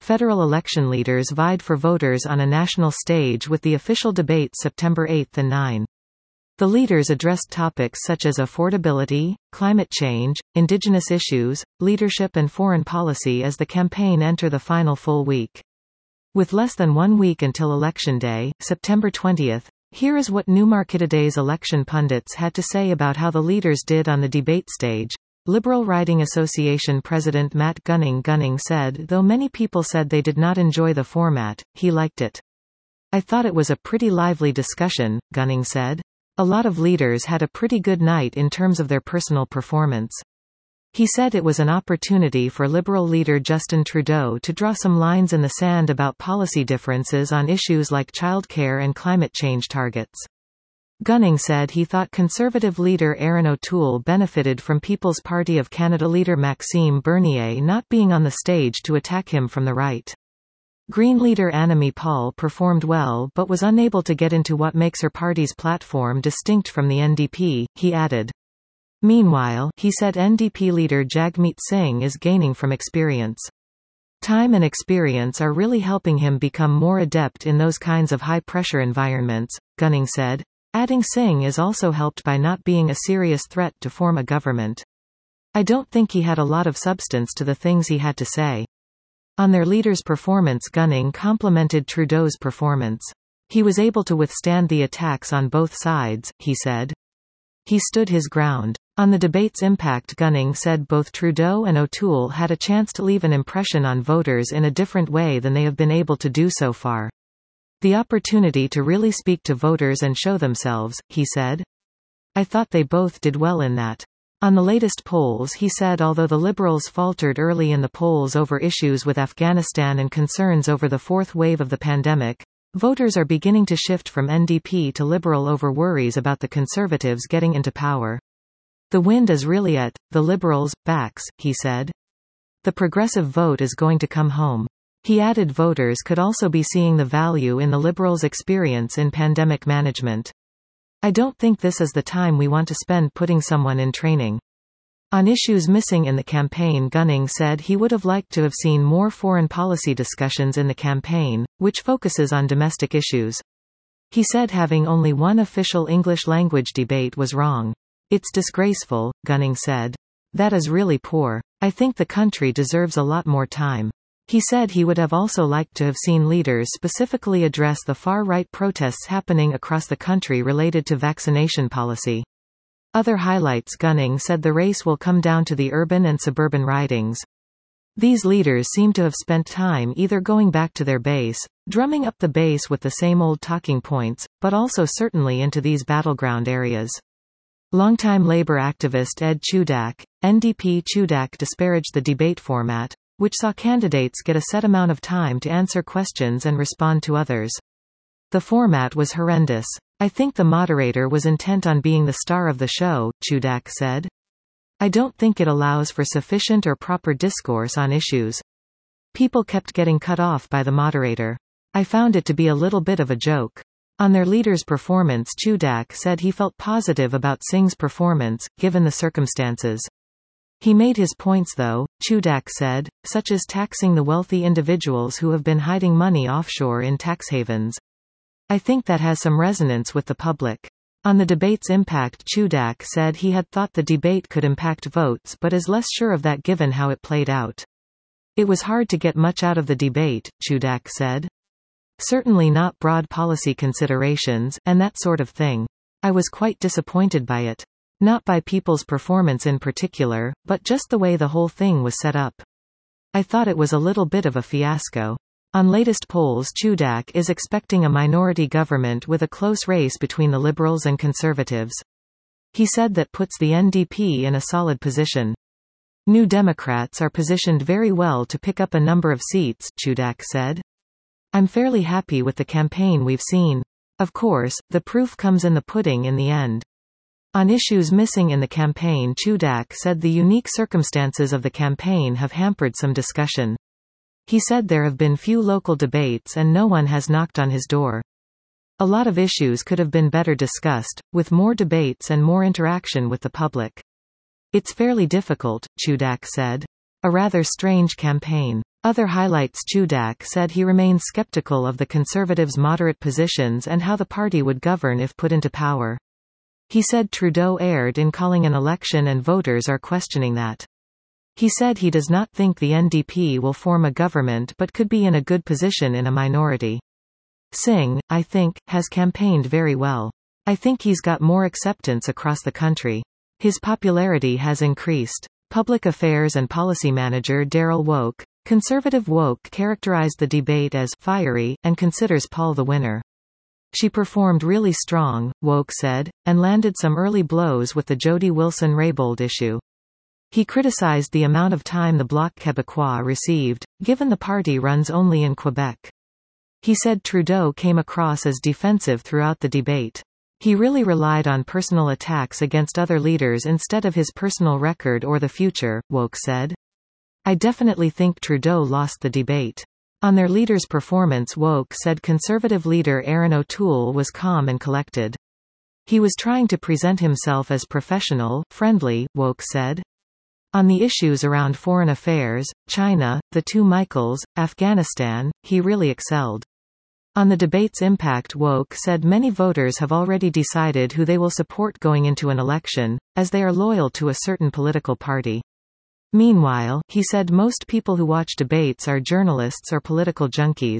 Federal election leaders vied for voters on a national stage with the official debates September 8 and 9. The leaders addressed topics such as affordability, climate change, indigenous issues, leadership and foreign policy as the campaign enter the final full week. With less than 1 week until Election Day, September 20, here is what Newmarketeday's election pundits had to say about how the leaders did on the debate stage. Liberal Riding Association President Matt Gunning said though many people said they did not enjoy the format, he liked it. "I thought it was a pretty lively discussion," Gunning said. "A lot of leaders had a pretty good night in terms of their personal performance." He said it was an opportunity for Liberal leader Justin Trudeau to draw some lines in the sand about policy differences on issues like childcare and climate change targets. Gunning said he thought Conservative leader Erin O'Toole benefited from People's Party of Canada leader Maxime Bernier not being on the stage to attack him from the right. Green leader Annamie Paul performed well but was unable to get into what makes her party's platform distinct from the NDP, he added. Meanwhile, he said NDP leader Jagmeet Singh is gaining from experience. Time and experience are really helping him become more adept in those kinds of high-pressure environments, Gunning said, adding Singh is also helped by not being a serious threat to form a government. "I don't think he had a lot of substance to the things he had to say." On their leader's performance, Gunning complimented Trudeau's performance. "He was able to withstand the attacks on both sides," he said. "He stood his ground." On the debate's impact, Gunning said both Trudeau and O'Toole had a chance to leave an impression on voters in a different way than they have been able to do so far. "The opportunity to really speak to voters and show themselves," he said. "I thought they both did well in that." On the latest polls, he said although the Liberals faltered early in the polls over issues with Afghanistan and concerns over the fourth wave of the pandemic, voters are beginning to shift from NDP to Liberal over worries about the Conservatives getting into power. "The wind is really at the Liberals' backs," he said. "The progressive vote is going to come home." He added voters could also be seeing the value in the Liberals' experience in pandemic management. "I don't think this is the time we want to spend putting someone in training." On issues missing in the campaign, Gunning said he would have liked to have seen more foreign policy discussions in the campaign, which focuses on domestic issues. He said having only one official English-language debate was wrong. "It's disgraceful," Gunning said. "That is really poor. I think the country deserves a lot more time." He said he would have also liked to have seen leaders specifically address the far-right protests happening across the country related to vaccination policy. Other highlights, Gunning said the race will come down to the urban and suburban ridings. These leaders seem to have spent time either going back to their base, drumming up the base with the same old talking points, but also certainly into these battleground areas. Longtime Labour activist Ed Chudak, NDP Chudak disparaged the debate format, which saw candidates get a set amount of time to answer questions and respond to others. "The format was horrendous. I think the moderator was intent on being the star of the show," Chudak said. "I don't think it allows for sufficient or proper discourse on issues. People kept getting cut off by the moderator. I found it to be a little bit of a joke." On their leader's performance, Chudak said he felt positive about Singh's performance, given the circumstances. He made his points though, Chudak said, such as taxing the wealthy individuals who have been hiding money offshore in tax havens. "I think that has some resonance with the public." On the debate's impact, Chudak said he had thought the debate could impact votes but is less sure of that given how it played out. "It was hard to get much out of the debate," Chudak said. "Certainly not broad policy considerations, and that sort of thing. I was quite disappointed by it. Not by people's performance in particular, but just the way the whole thing was set up. I thought it was a little bit of a fiasco." On latest polls, Chudak is expecting a minority government with a close race between the Liberals and Conservatives. He said that puts the NDP in a solid position. "New Democrats are positioned very well to pick up a number of seats," Chudak said. "I'm fairly happy with the campaign we've seen. Of course, the proof comes in the pudding in the end." On issues missing in the campaign, Chudak said the unique circumstances of the campaign have hampered some discussion. He said there have been few local debates and no one has knocked on his door. "A lot of issues could have been better discussed, with more debates and more interaction with the public. It's fairly difficult," Chudak said. A rather strange campaign. Other highlights. Chudak said he remains skeptical of the Conservatives' moderate positions and how the party would govern if put into power. He said Trudeau erred in calling an election and voters are questioning that. He said he does not think the NDP will form a government but could be in a good position in a minority. Singh, I think, has campaigned very well. I think he's got more acceptance across the country. His popularity has increased. Public Affairs and Policy Manager Daryl Woke, Conservative Woke characterized the debate as fiery, and considers Paul the winner. She performed really strong, Woke said, and landed some early blows with the Jody Wilson-Raybould issue. He criticized the amount of time the Bloc Québécois received, given the party runs only in Quebec. He said Trudeau came across as defensive throughout the debate. He really relied on personal attacks against other leaders instead of his personal record or the future, Woke said. I definitely think Trudeau lost the debate. On their leader's performance, Woke said Conservative leader Erin O'Toole was calm and collected. He was trying to present himself as professional, friendly, Woke said. On the issues around foreign affairs, China, the two Michaels, Afghanistan, he really excelled. On the debate's impact, Woke said many voters have already decided who they will support going into an election, as they are loyal to a certain political party. Meanwhile, he said most people who watch debates are journalists or political junkies.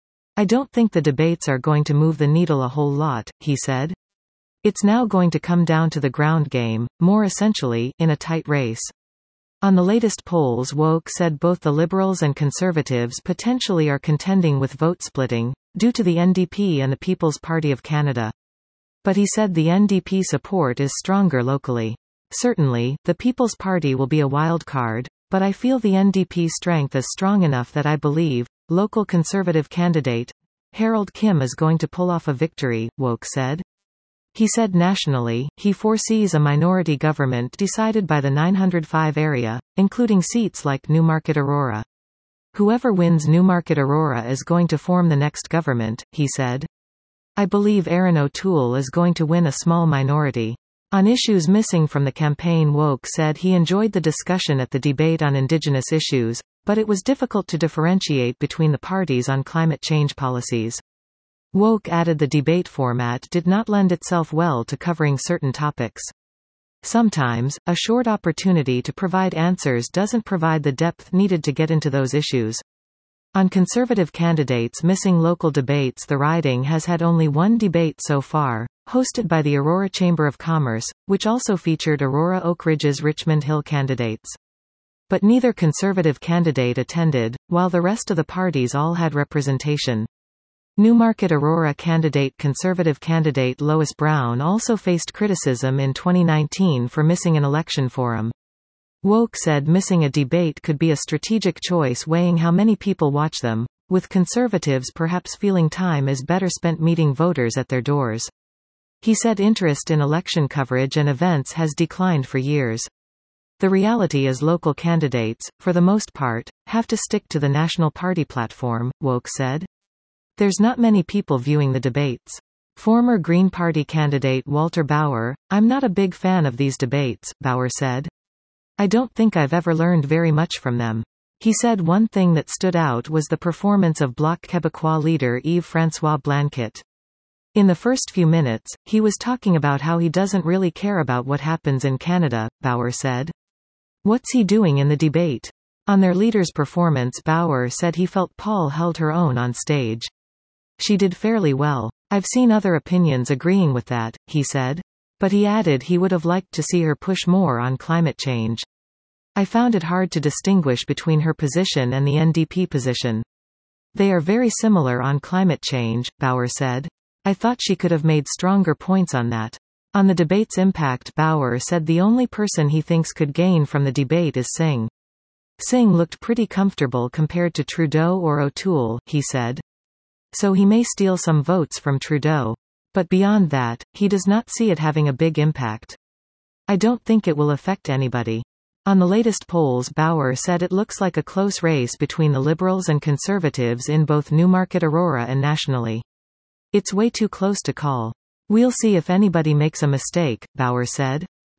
I don't think the debates are going to move the needle a whole lot, he said. It's now going to come down to the ground game, more essentially, in a tight race. On the latest polls, Woke said both the Liberals and Conservatives potentially are contending with vote splitting, due to the NDP and the People's Party of Canada. But he said the NDP support is stronger locally. Certainly, the People's Party will be a wild card, but I feel the NDP strength is strong enough that I believe, local Conservative candidate, Harold Kim is going to pull off a victory, Woke said. He said nationally, he foresees a minority government decided by the 905 area, including seats like Newmarket-Aurora. Whoever wins Newmarket-Aurora is going to form the next government, he said. I believe Erin O'Toole is going to win a small minority. On issues missing from the campaign, Woke said he enjoyed the discussion at the debate on Indigenous issues, but it was difficult to differentiate between the parties on climate change policies. Woke added the debate format did not lend itself well to covering certain topics. Sometimes, a short opportunity to provide answers doesn't provide the depth needed to get into those issues. On Conservative candidates missing local debates, the riding has had only one debate so far, hosted by the Aurora Chamber of Commerce, which also featured Aurora Oak Ridge's Richmond Hill candidates. But neither Conservative candidate attended, while the rest of the parties all had representation. Newmarket-Aurora Conservative candidate Lois Brown also faced criticism in 2019 for missing an election forum. Woke said missing a debate could be a strategic choice, weighing how many people watch them, with Conservatives perhaps feeling time is better spent meeting voters at their doors. He said interest in election coverage and events has declined for years. The reality is local candidates, for the most part, have to stick to the national party platform, Woke said. There's not many people viewing the debates. Former Green Party candidate Walter Bauer, I'm not a big fan of these debates, Bauer said. I don't think I've ever learned very much from them. He said one thing that stood out was the performance of Bloc Québécois leader Yves-François Blanquet. In the first few minutes, he was talking about how he doesn't really care about what happens in Canada, Bauer said. What's he doing in the debate? On their leader's performance, Bauer said he felt Paul held her own on stage. She did fairly well. I've seen other opinions agreeing with that, he said. But he added he would have liked to see her push more on climate change. I found it hard to distinguish between her position and the NDP position. They are very similar on climate change, Bauer said. I thought she could have made stronger points on that. On the debate's impact, Bauer said the only person he thinks could gain from the debate is Singh. Singh looked pretty comfortable compared to Trudeau or O'Toole, he said. So he may steal some votes from Trudeau. But beyond that, he does not see it having a big impact. I don't think it will affect anybody. On the latest polls, Bauer said it looks like a close race between the Liberals and Conservatives in both Newmarket-Aurora and nationally. It's way too close to call. We'll see if anybody makes a mistake, Bauer said.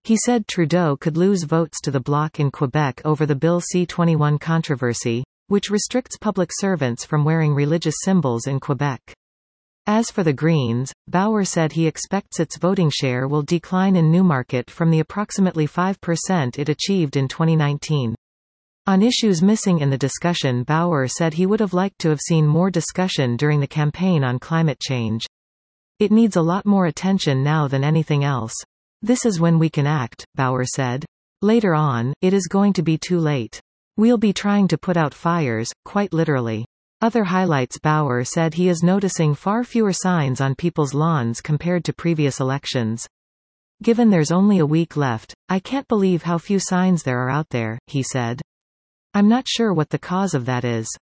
He said Trudeau could lose votes to the Bloc in Quebec over the Bill C-21 controversy, which restricts public servants from wearing religious symbols in Quebec. As for the Greens, Bauer said he expects its voting share will decline in Newmarket from the approximately 5% it achieved in 2019. On issues missing in the discussion, Bauer said he would have liked to have seen more discussion during the campaign on climate change. It needs a lot more attention now than anything else. This is when we can act, Bauer said. Later on, it is going to be too late. We'll be trying to put out fires, quite literally. Other highlights. Bauer said he is noticing far fewer signs on people's lawns compared to previous elections. Given there's only a week left, I can't believe how few signs there are out there, he said. I'm not sure what the cause of that is.